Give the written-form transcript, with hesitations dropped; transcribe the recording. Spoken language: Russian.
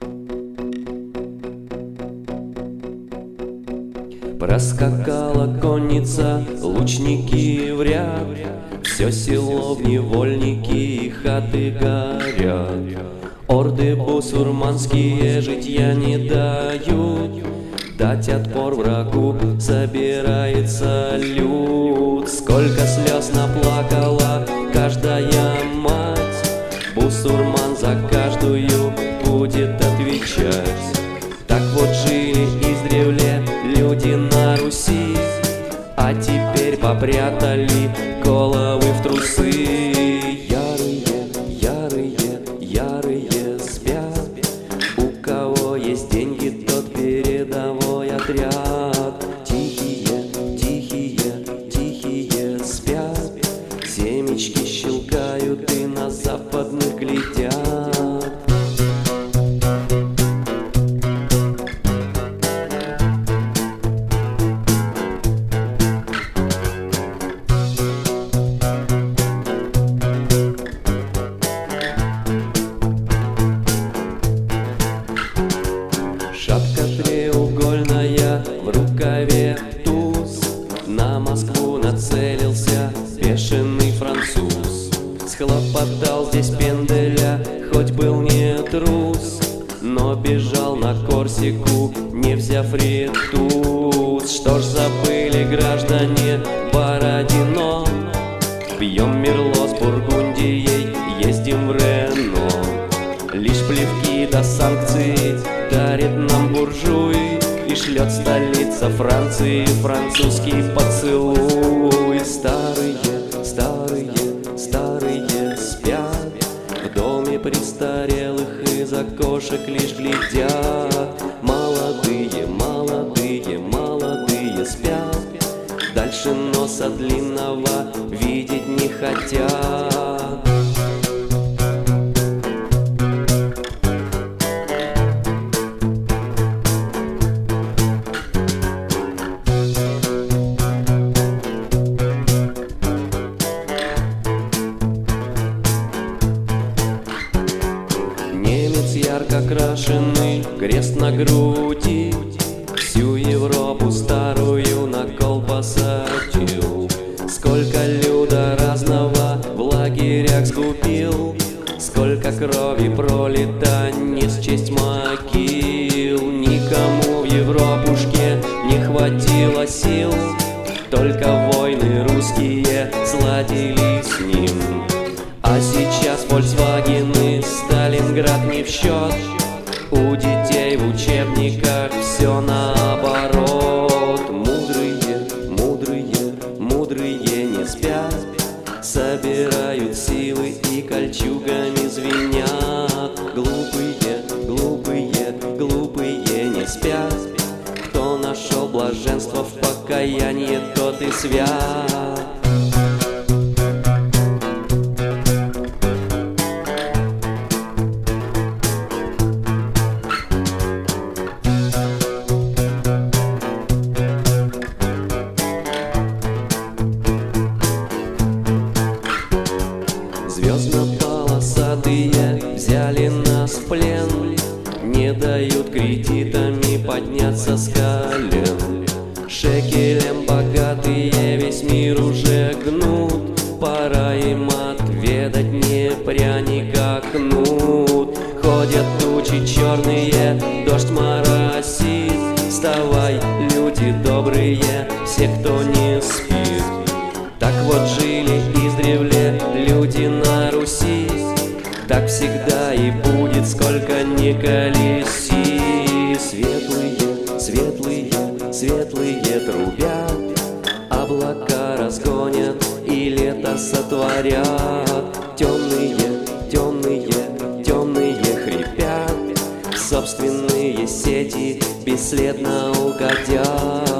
Проскакала конница, лучники в ряд, все село в невольники и хаты горят. Орды бусурманские житья не дают, дать отпор врагу собирается люд. Сколько слез наплакала каждая мать, бусурман за каждую будет отвечать. Так вот жили издревле люди на Руси, а теперь попрятали головы в трусы. Ярые, ярые, ярые спят, у кого есть деньги, тот передовой отряд. Тихие, тихие, тихие спят, семечки щелкают и на западных глядят. Шапка треугольная, в рукаве туз, на Москву нацелился бешеный француз. Схлопотал здесь пенделя, хоть был не трус, но бежал на Корсику, не взяв ретуз. Что ж забыли граждане Бородино, пьем Мерло с Бургундией, ездим в Рено. Лишь плевки до санкций дарит нам буржуй, и шлет столица Франции французский поцелуй. Старые, старые, старые спят, в доме престарелых из окошек лишь глядят. Молодые, молодые, молодые спят, дальше носа длинного видеть не хотят. Немец ярко крашеный, крест на груди, всю Европу старую на кол посадил. Сколько люда разного в лагерях сгубил, сколько крови пролито, не счесть могил. Никому в Европушке не хватило сил, только войны русские сладили с ним. А сейчас Фольксвагены, Сталинград не в счет, у детей в учебниках все наоборот. Мудрые, мудрые, мудрые не спят, собирают силы и кольчугами звенят. Глупые, глупые, глупые не спят, кто нашел блаженство в покаянии, тот и свят. Звездно-полосатые взяли нас в плен, не дают кредитами подняться с колен. Шекелем богатые весь мир уже гнут, пора им отведать не пряника кнут. Ходят тучи черные, дождь моросит, вставай, люди добрые, все, кто не спит. Так вот жили издревле люди на Руси, так всегда и будет, сколько ни колеси. Светлые, светлые, светлые трубят, облака разгонят и лето сотворят. Темные, темные, темные хрипят, в собственные сети бесследно угодят.